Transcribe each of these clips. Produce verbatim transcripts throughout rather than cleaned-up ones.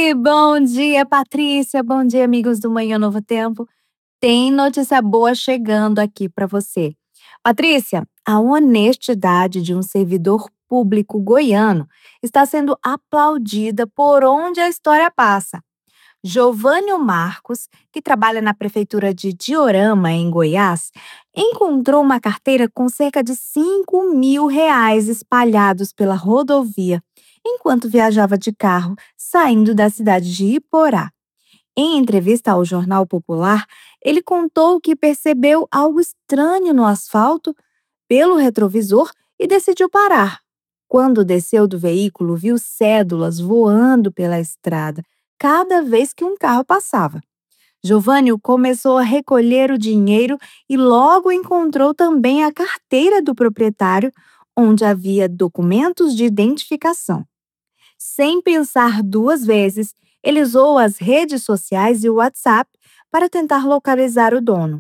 Oi, bom dia, Patrícia. Bom dia, amigos do Manhã Novo Tempo. Tem notícia boa chegando aqui para você. Patrícia, a honestidade de um servidor público goiano está sendo aplaudida por onde a história passa. Jovânio Marcos, que trabalha na prefeitura de Diorama, em Goiás, encontrou uma carteira com cerca de cinco mil reais espalhados pela rodovia, enquanto viajava de carro, saindo da cidade de Iporá. Em entrevista ao Jornal Popular, ele contou que percebeu algo estranho no asfalto pelo retrovisor e decidiu parar. Quando desceu do veículo, viu cédulas voando pela estrada cada vez que um carro passava. Giovânio começou a recolher o dinheiro e logo encontrou também a carteira do proprietário, onde havia documentos de identificação. Sem pensar duas vezes, ele usou as redes sociais e o WhatsApp para tentar localizar o dono.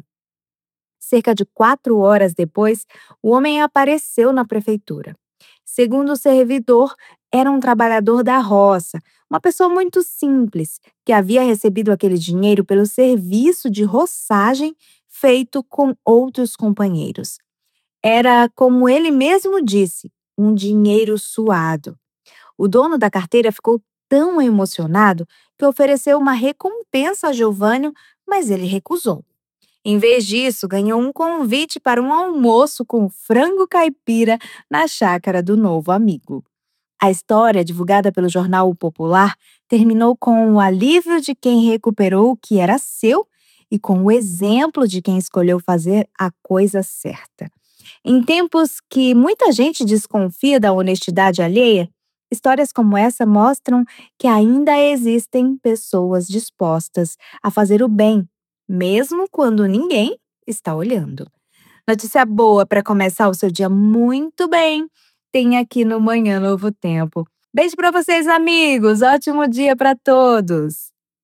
Cerca de quatro horas depois, o homem apareceu na prefeitura. Segundo o servidor, era um trabalhador da roça, uma pessoa muito simples, que havia recebido aquele dinheiro pelo serviço de roçagem feito com outros companheiros. Era, como ele mesmo disse, um dinheiro suado. O dono da carteira ficou tão emocionado que ofereceu uma recompensa a Giovânio, mas ele recusou. Em vez disso, ganhou um convite para um almoço com frango caipira na chácara do novo amigo. A história, divulgada pelo jornal O Popular, terminou com o alívio de quem recuperou o que era seu e com o exemplo de quem escolheu fazer a coisa certa. Em tempos que muita gente desconfia da honestidade alheia, histórias como essa mostram que ainda existem pessoas dispostas a fazer o bem, mesmo quando ninguém está olhando. Notícia boa para começar o seu dia muito bem, tem aqui no Manhã Novo Tempo. Beijo para vocês, amigos. Ótimo dia para todos.